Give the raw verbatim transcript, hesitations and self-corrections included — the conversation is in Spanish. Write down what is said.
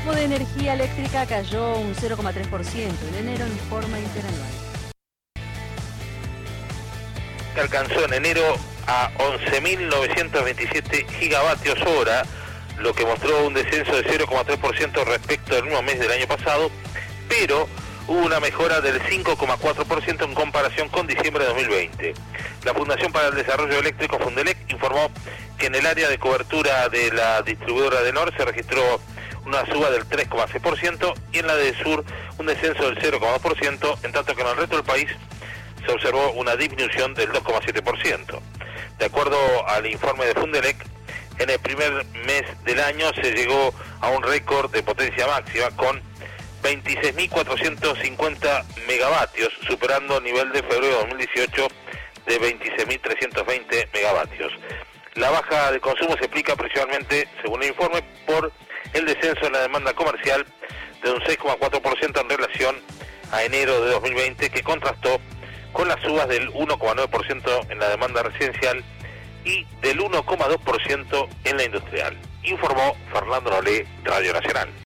consumo de energía eléctrica cayó un cero coma tres por ciento en enero en forma interanual. Alcanzó en enero a once mil novecientos veintisiete gigavatios hora, lo que mostró un descenso de cero coma tres por ciento respecto al mismo mes del año pasado, pero hubo una mejora del cinco coma cuatro por ciento en comparación con diciembre de dos mil veinte. La Fundación para el Desarrollo Eléctrico, Fundelec, informó que en el área de cobertura de la distribuidora de Nor se registró una suba del tres coma seis por ciento y en la de Sur un descenso del cero coma dos por ciento, en tanto que en el resto del país se observó una disminución del dos coma siete por ciento. De acuerdo al informe de Fundelec, en el primer mes del año se llegó a un récord de potencia máxima con veintiséis mil cuatrocientos cincuenta megavatios, superando el nivel de febrero de dos mil dieciocho de veintiséis mil trescientos veinte megavatios. La baja de consumo se explica principalmente, según el informe, por el descenso en la demanda comercial de un seis coma cuatro por ciento en relación a enero de dos mil veinte, que contrastó con las subas del uno coma nueve por ciento en la demanda residencial y del uno coma dos por ciento en la industrial, informó Fernando Nolé, Radio Nacional.